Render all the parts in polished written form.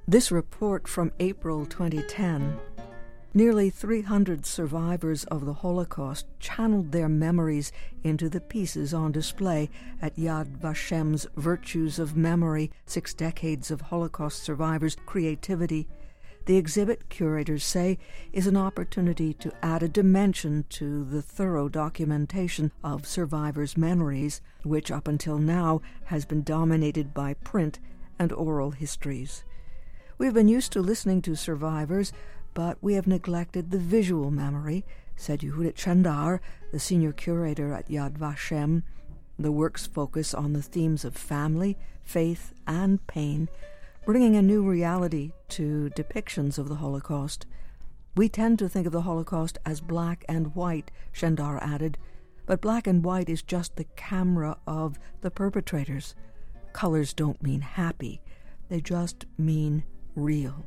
This report from April 2010. Nearly 300 survivors of the Holocaust channeled their memories into the pieces on display at Yad Vashem's Virtues of Memory, 6 Decades of Holocaust Survivors' Creativity. The exhibit, curators say, is an opportunity to add a dimension to the thorough documentation of survivors' memories, which up until now has been dominated by print and oral histories. We've been used to listening to survivors, but we have neglected the visual memory, said Yehudit Chandar, the senior curator at Yad Vashem. The works focus on the themes of family, faith, and pain, bringing a new reality to depictions of the Holocaust. We tend to think of the Holocaust as black and white, Chandar added, but black and white is just the camera of the perpetrators. Colors don't mean happy, they just mean real.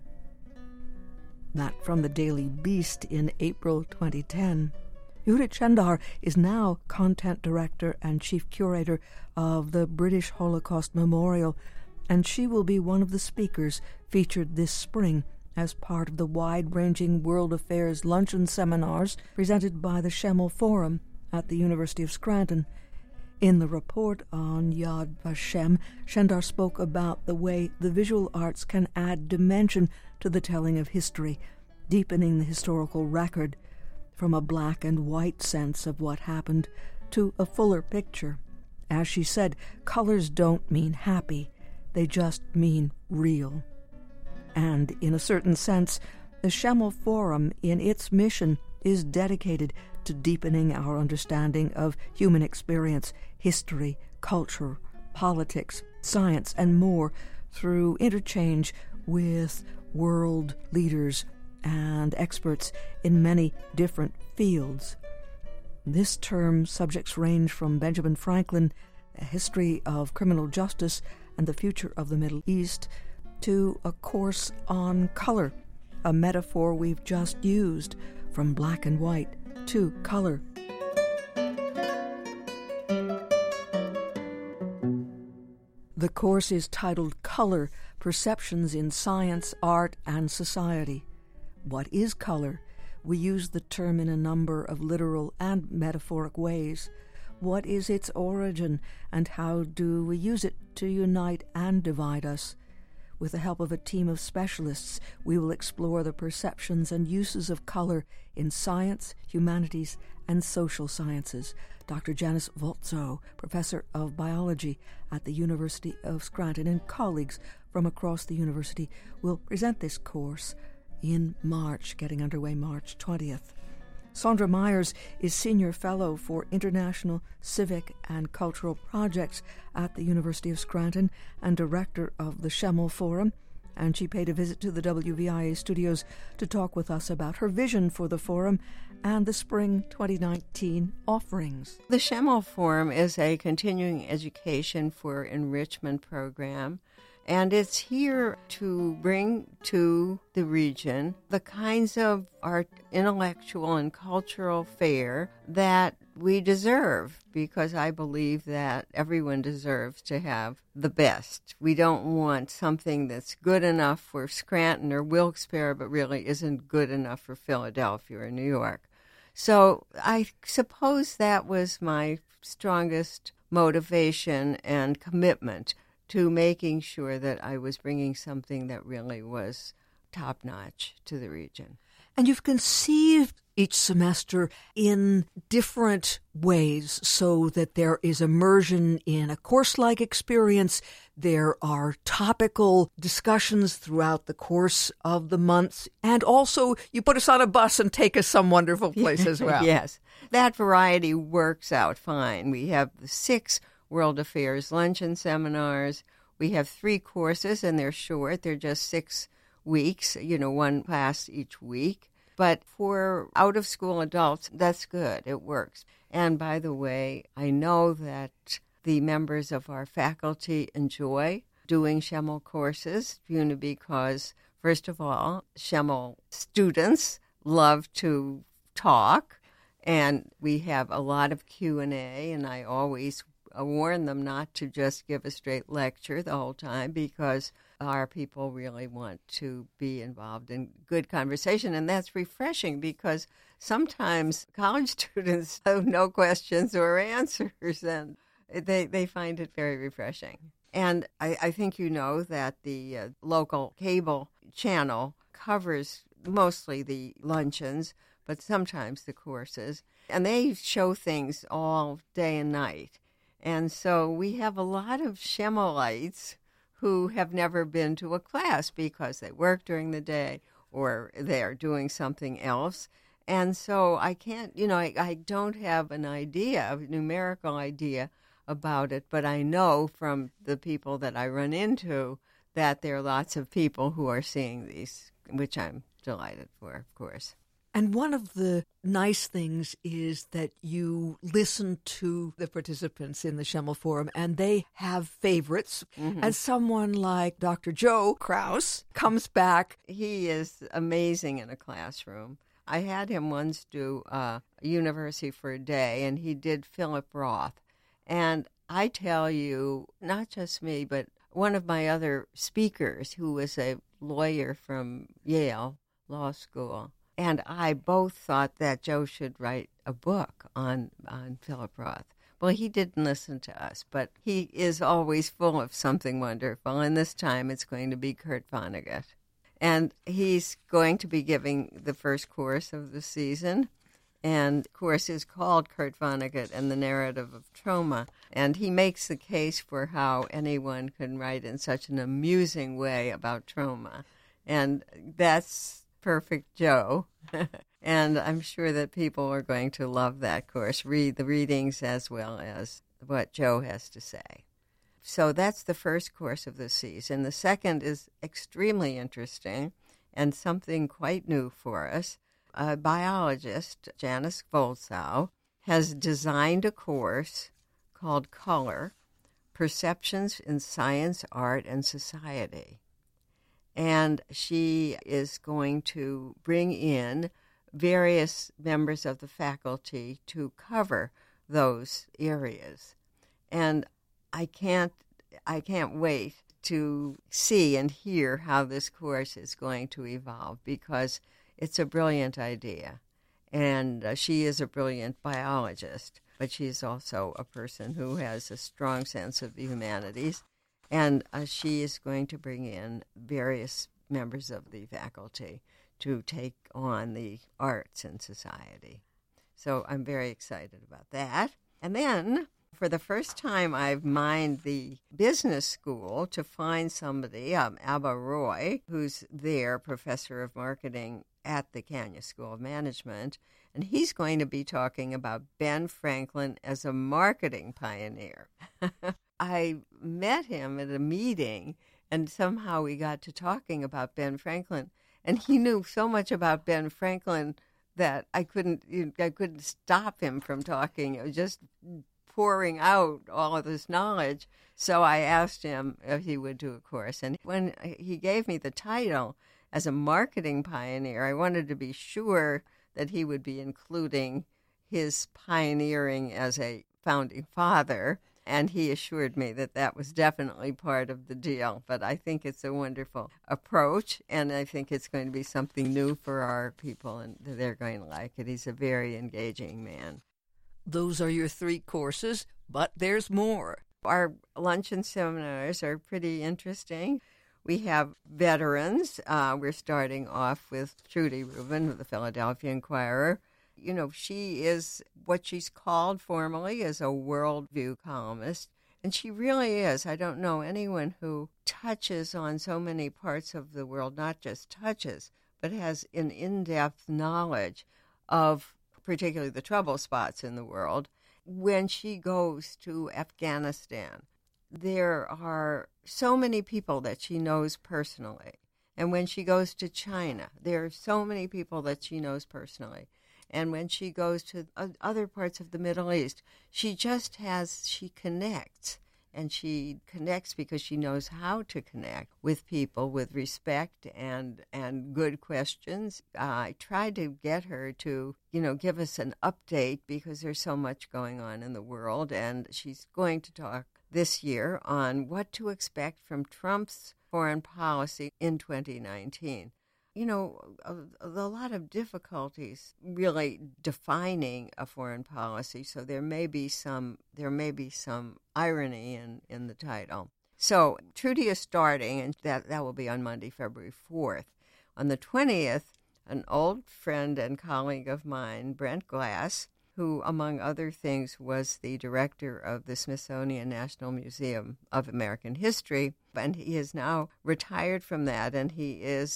That from the Daily Beast in April 2010. Yehudit Chandar is now content director and chief curator of the British Holocaust Memorial, and she will be one of the speakers featured this spring as part of the wide-ranging World Affairs luncheon seminars presented by the Schemel Forum at the University of Scranton. In the report on Yad Vashem, Chandar spoke about the way the visual arts can add dimension to the telling of history, deepening the historical record from a black and white sense of what happened to a fuller picture. As she said, colors don't mean happy, they just mean real. And in a certain sense, the Schemel Forum in its mission is dedicated to deepening our understanding of human experience, history, culture, politics, science, and more through interchange with world leaders and experts in many different fields. This term, subjects range from Benjamin Franklin, a history of criminal justice and the future of the Middle East, to a course on color, a metaphor we've just used, from black and white to color. The course is titled Color, Perceptions in Science, Art, and Society. What is color? We use the term in a number of literal and metaphoric ways. What is its origin, and how do we use it to unite and divide us? With the help of a team of specialists, we will explore the perceptions and uses of color in science, humanities, and social sciences. Dr. Janice Voltzow, professor of biology at the University of Scranton, and colleagues from across the university will present this course in March, getting underway March 20th. Sandra Myers is Senior Fellow for International Civic and Cultural Projects at the University of Scranton and Director of the Schemel Forum, and she paid a visit to the WVIA studios to talk with us about her vision for the forum and the spring 2019 offerings. The Schemel Forum is a continuing education for enrichment program, and it's here to bring to the region the kinds of art, intellectual, and cultural fare that we deserve, because I believe that everyone deserves to have the best. We don't want something that's good enough for Scranton or Wilkes-Barre, but really isn't good enough for Philadelphia or New York. So I suppose that was my strongest motivation and commitment to making sure that I was bringing something that really was top-notch to the region. And you've conceived each semester in different ways so that there is immersion in a course-like experience. There are topical discussions throughout the course of the months. And also, you put us on a bus and take us some wonderful place as well. Yes, that variety works out fine. We have the 6 World Affairs luncheon seminars. We have 3 courses, and they're short. They're just 6 weeks, one class each week. But for out-of-school adults, that's good. It works. And by the way, I know that the members of our faculty enjoy doing Schemel courses, because, first of all, Schemel students love to talk, and we have a lot of Q&A, and I always warn them not to just give a straight lecture the whole time, because our people really want to be involved in good conversation. And that's refreshing, because sometimes college students have no questions or answers, and they find it very refreshing. And I think you know that the local cable channel covers mostly the luncheons, but sometimes the courses. And they show things all day and night. And so we have a lot of Schemelites who have never been to a class because they work during the day or they're doing something else. And so I can't, I don't have a numerical idea about it, but I know from the people that I run into that there are lots of people who are seeing these, which I'm delighted for, of course. And one of the nice things is that you listen to the participants in the Schemel Forum, and they have favorites. Mm-hmm. And someone like Dr. Joe Kraus comes back. He is amazing in a classroom. I had him once do University for a Day, and he did Philip Roth. And I tell you, not just me, but one of my other speakers, who was a lawyer from Yale Law School, and I both thought that Joe should write a book on Philip Roth. Well, he didn't listen to us, but he is always full of something wonderful, and this time it's going to be Kurt Vonnegut. And he's going to be giving the first course of the season, and the course is called Kurt Vonnegut and the Narrative of Trauma. And he makes the case for how anyone can write in such an amusing way about trauma. And that's perfect Joe. And I'm sure that people are going to love that course, read the readings as well as what Joe has to say. So that's the first course of the season. The second is extremely interesting and something quite new for us. A biologist, Janice Volzow, has designed a course called Color, Perceptions in Science, Art, and Society. And she is going to bring in various members of the faculty to cover those areas. And I can't wait to see and hear how this course is going to evolve, because it's a brilliant idea. And she is a brilliant biologist, but she's also a person who has a strong sense of the humanities. And she is going to bring in various members of the faculty to take on the arts in society. So I'm very excited about that. And then, for the first time, I've mined the business school to find somebody, Abba Roy, who's there, professor of marketing at the Kenya School of Management, and he's going to be talking about Ben Franklin as a marketing pioneer. I met him at a meeting, and somehow we got to talking about Ben Franklin, and he knew so much about Ben Franklin that I couldn't stop him from talking. It was just pouring out all of this knowledge. So I asked him if he would do a course, and when he gave me the title as a marketing pioneer, I wanted to be sure that he would be including his pioneering as a founding father, and he assured me that that was definitely part of the deal. But I think it's a wonderful approach, and I think it's going to be something new for our people, and they're going to like it. He's a very engaging man. Those are your 3 courses, but there's more. Our luncheon seminars are pretty interesting. We have veterans. We're starting off with Trudy Rubin of the Philadelphia Inquirer. You know, she is what she's called formally as a worldview columnist, and she really is. I don't know anyone who touches on so many parts of the world, not just touches, but has an in-depth knowledge of particularly the trouble spots in the world. When she goes to Afghanistan, there are so many people that she knows personally. And when she goes to China, there are so many people that she knows personally. And when she goes to other parts of the Middle East, she connects and she connects because she knows how to connect with people with respect and good questions. I tried to get her to, give us an update because there's so much going on in the world, and she's going to talk this year on what to expect from Trump's foreign policy in 2019. A lot of difficulties really defining a foreign policy, so there may be some irony in the title. So Trudy is starting, and that will be on Monday, February 4th. On the 20th, an old friend and colleague of mine, Brent Glass, who, among other things, was the director of the Smithsonian National Museum of American History, and he is now retired from that, and he is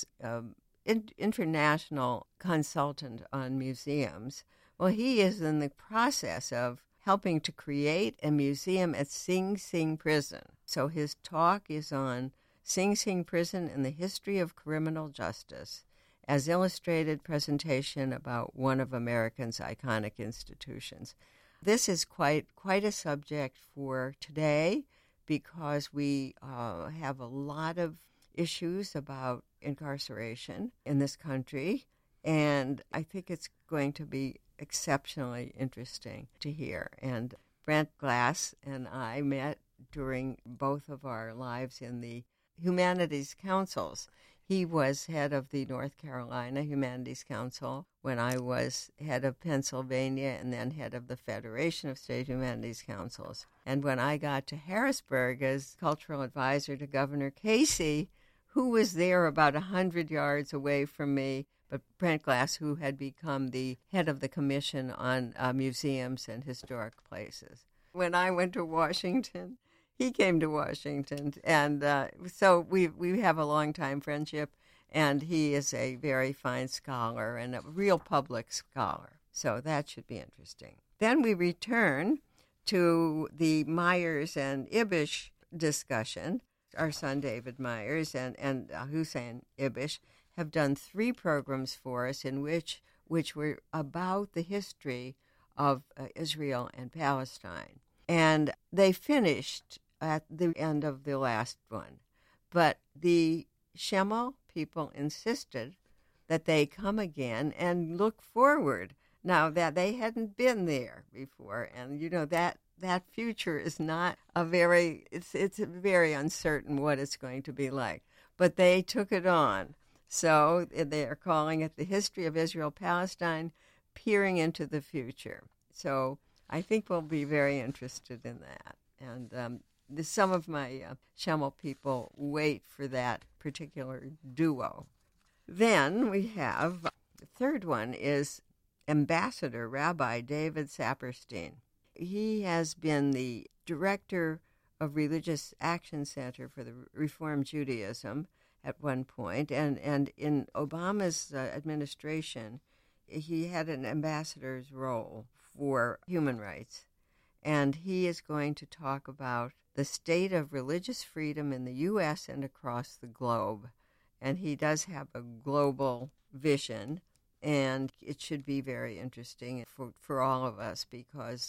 international consultant on museums. Well, he is in the process of helping to create a museum at Sing Sing Prison. So his talk is on Sing Sing Prison and the history of criminal justice, as illustrated presentation about one of America's iconic institutions. This is quite a subject for today because we have a lot of issues about incarceration in this country, and I think it's going to be exceptionally interesting to hear. And Brent Glass and I met during both of our lives in the Humanities Councils. He was head of the North Carolina Humanities Council when I was head of Pennsylvania and then head of the Federation of State Humanities Councils. And when I got to Harrisburg as cultural advisor to Governor Casey, who was there about 100 yards away from me, but Brent Glass, who had become the head of the Commission on Museums and Historic Places. When I went to Washington, he came to Washington, and so we have a long-time friendship, and he is a very fine scholar and a real public scholar, so that should be interesting. Then we return to the Myers and Ibish discussion. Our son David Myers and Hussein Ibish have done 3 programs for us in which were about the history of Israel and Palestine. And they finished at the end of the last one. But the Schemel people insisted that they come again and look forward, now that they hadn't been there before. And, that future is not it's very uncertain what it's going to be like. But they took it on. So they are calling it the history of Israel-Palestine, peering into the future. So I think we'll be very interested in that. And some of my Schemel people wait for that particular duo. Then we have, the third one is Ambassador Rabbi David Saperstein. He has been the director of Religious Action Center for the Reform Judaism at one point, and in Obama's administration, he had an ambassador's role for human rights, and he is going to talk about the state of religious freedom in the U.S. and across the globe, and he does have a global vision. And it should be very interesting for all of us because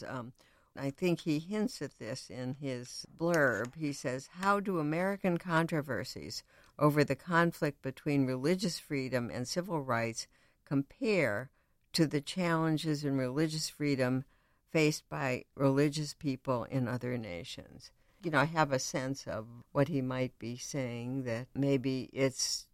I think he hints at this in his blurb. He says, how do American controversies over the conflict between religious freedom and civil rights compare to the challenges in religious freedom faced by religious people in other nations? I have a sense of what he might be saying, that maybe it's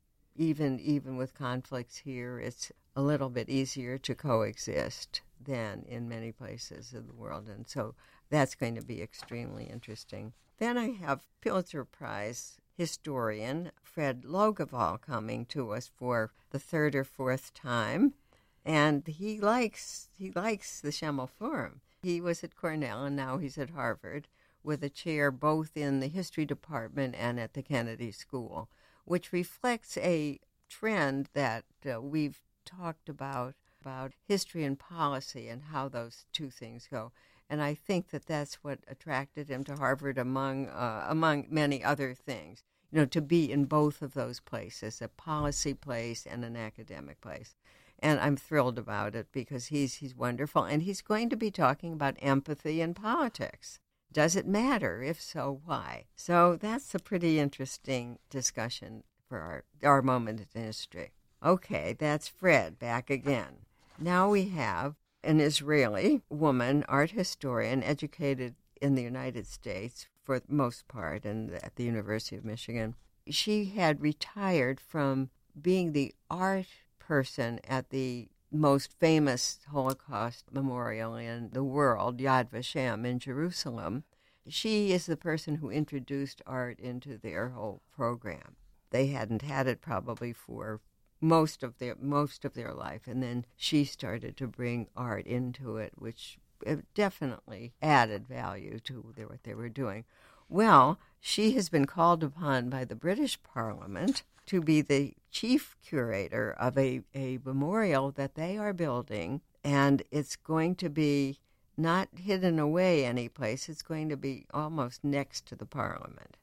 even with conflicts here, it's a little bit easier to coexist than in many places of the world. And so that's going to be extremely interesting. Then I have Pulitzer Prize historian Fred Logevall coming to us for the 3rd or 4th time. And he likes the Schemel Forum. He was at Cornell, and now he's at Harvard, with a chair both in the history department and at the Kennedy School, which reflects a trend that we've talked about history and policy and how those two things go. And I think that that's what attracted him to Harvard, among many other things, to be in both of those places, a policy place and an academic place. And I'm thrilled about it because he's wonderful. And he's going to be talking about empathy in politics. Does it matter? If so, why? So that's a pretty interesting discussion for our moment in history. Okay, that's Fred back again. Now we have an Israeli woman, art historian, educated in the United States for the most part and at the University of Michigan. She had retired from being the art person at the most famous Holocaust memorial in the world, Yad Vashem in Jerusalem. She is the person who introduced art into their whole program. They hadn't had it probably for most of their life, and then she started to bring art into it, which definitely added value to what they were doing. Well, she has been called upon by the British Parliament to be the chief curator of a memorial that they are building, and it's going to be not hidden away anyplace. It's going to be almost next to the Parliament.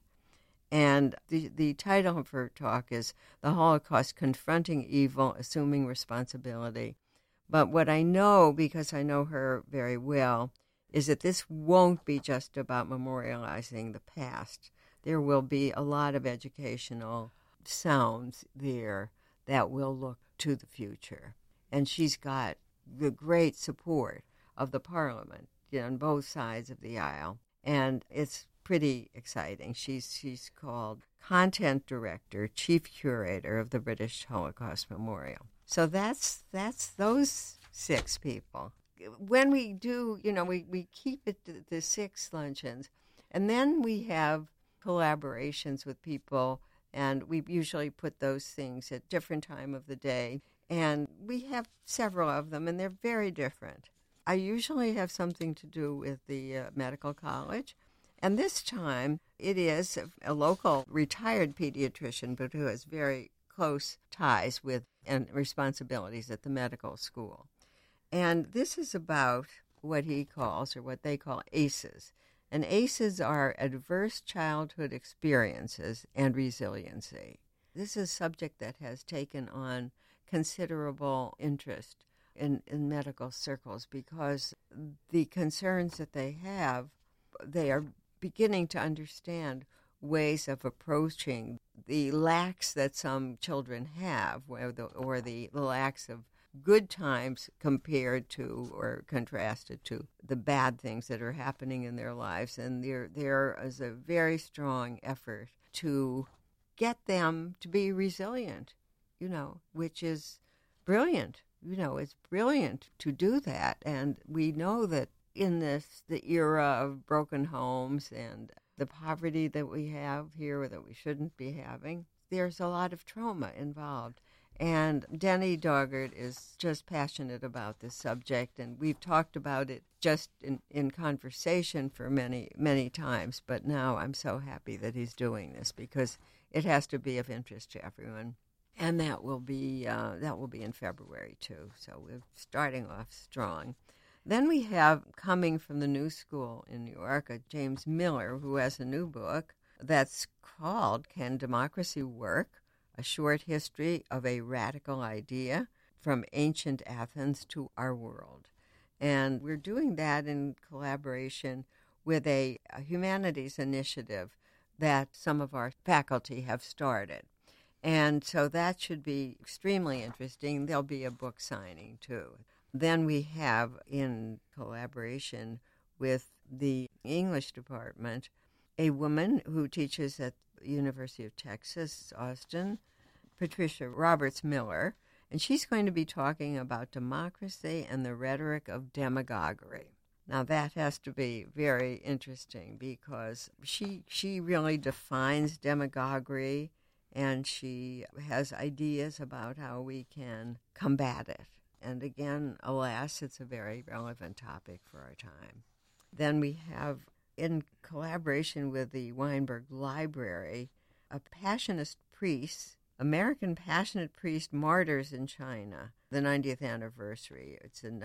And the title of her talk is The Holocaust, Confronting Evil, Assuming Responsibility. But what I know, because I know her very well, is that this won't be just about memorializing the past. There will be a lot of educational sounds there that will look to the future. And she's got the great support of the Parliament, on both sides of the aisle. And it's pretty exciting. She's called Content Director, Chief Curator of the British Holocaust Memorial. So that's those 6 people. When we do, we keep it to the 6 luncheons, and then we have collaborations with people, and we usually put those things at different time of the day, and we have several of them, and they're very different. I usually have something to do with the medical college, and this time it is a local retired pediatrician, but who has very close ties with and responsibilities at the medical school. And this is about what he calls, or what they call, ACEs. And ACEs are Adverse Childhood Experiences and Resiliency. This is a subject that has taken on considerable interest in medical circles because the concerns that they have, they are beginning to understand ways of approaching the lacks that some children have, or the lacks of good times compared to or contrasted to the bad things that are happening in their lives. And there is a very strong effort to get them to be resilient, which is brilliant. It's brilliant to do that. And we know that in the era of broken homes and the poverty that we have here that we shouldn't be having, there's a lot of trauma involved. And Denny Doggart is just passionate about this subject, and we've talked about it just in conversation for many, many times, but now I'm so happy that he's doing this because it has to be of interest to everyone. And that will be in February, too, so we're starting off strong. Then we have, coming from the New School in New York, James Miller, who has a new book that's called Can Democracy Work? A Short History of a Radical Idea from Ancient Athens to Our World. And we're doing that in collaboration with a humanities initiative that some of our faculty have started. And so that should be extremely interesting. There'll be a book signing, too. Then we have, in collaboration with the English department, a woman who teaches at the University of Texas, Austin, Patricia Roberts Miller, and she's going to be talking about democracy and the rhetoric of demagoguery. Now that has to be very interesting because she really defines demagoguery, and she has ideas about how we can combat it. And again, alas, it's a very relevant topic for our time. Then we have, in collaboration with the Weinberg Library, a Passionist priest, American Passionate Priest Martyrs in China, the 90th anniversary. It's in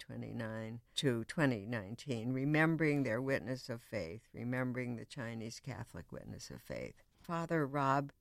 1929 to 2019, remembering their witness of faith, remembering the Chinese Catholic witness of faith. Father Rob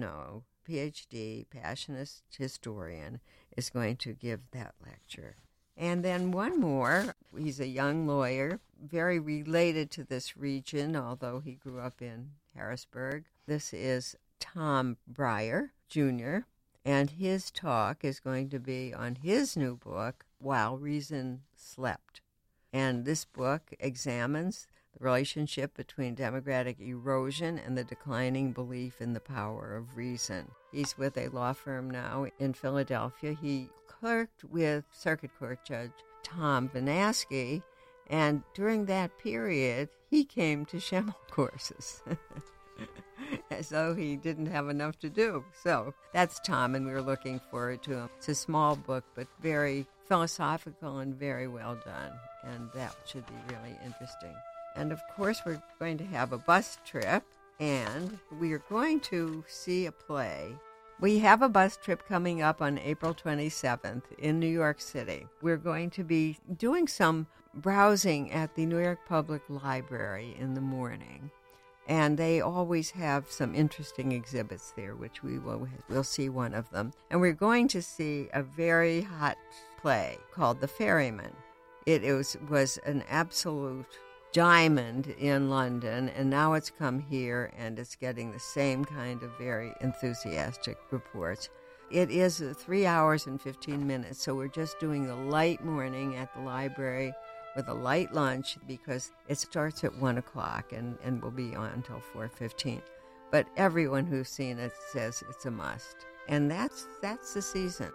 Carbonneau, Ph.D., Passionist historian, is going to give that lecture. And then one more. He's a young lawyer, very related to this region, although he grew up in Harrisburg. This is Tom Breyer, Jr., and his talk is going to be on his new book, While Reason Slept. And this book examines the relationship between democratic erosion and the declining belief in the power of reason. He's with a law firm now in Philadelphia. He clerked with Circuit Court Judge Tom Vinaski, and during that period, he came to Schemmel courses. As though he didn't have enough to do. So that's Tom, and we were looking forward to him. It's a small book, but very philosophical and very well done, and that should be really interesting. And, of course, we're going to have a bus trip, and we are going to see a play. We have a bus trip coming up on April 27th in New York City. We're going to be doing some browsing at the New York Public Library in the morning. And they always have some interesting exhibits there, which we'll see one of them. And we're going to see a very hot play called The Ferryman. It was an absolute diamond in London, and now it's come here, and it's getting the same kind of very enthusiastic reports. It is 3 hours and 15 minutes, so we're just doing the light morning at the library with a light lunch, because it starts at 1 o'clock and will be on until 4:15. But everyone who's seen it says it's a must. And that's the season.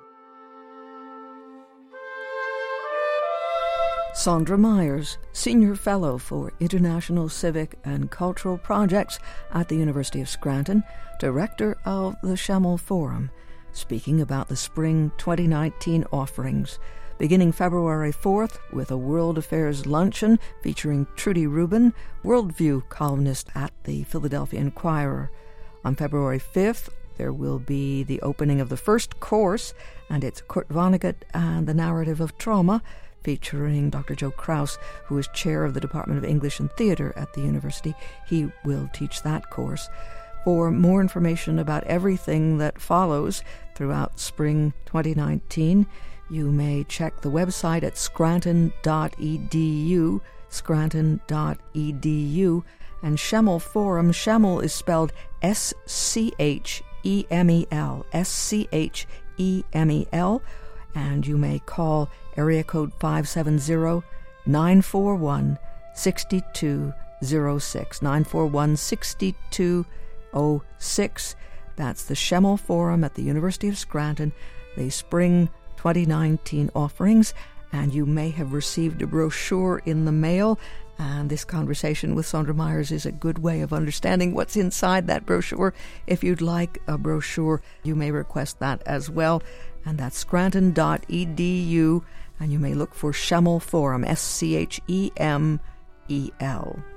Sondra Myers, Senior Fellow for International Civic and Cultural Projects at the University of Scranton, Director of the Schemmel Forum, speaking about the Spring 2019 offerings, beginning February 4th with a World Affairs luncheon featuring Trudy Rubin, Worldview columnist at the Philadelphia Inquirer. On February 5th, there will be the opening of the first course, and it's Kurt Vonnegut and the Narrative of Trauma, featuring Dr. Joe Kraus, who is chair of the Department of English and Theater at the university. He will teach that course. For more information about everything that follows throughout spring 2019, you may check the website at scranton.edu, scranton.edu, and Schemmel Forum. Schemmel is spelled S-C-H-E-M-E-L, S-C-H-E-M-E-L, and you may call area code 570-941-6206, 941-6206. That's the Schemmel Forum at the University of Scranton, the spring 2019 offerings, and you may have received a brochure in the mail, and this conversation with Sondra Myers is a good way of understanding what's inside that brochure. If you'd like a brochure, you may request that as well, and that's scranton.edu, and you may look for Schemmel Forum, S-C-H-E-M-E-L.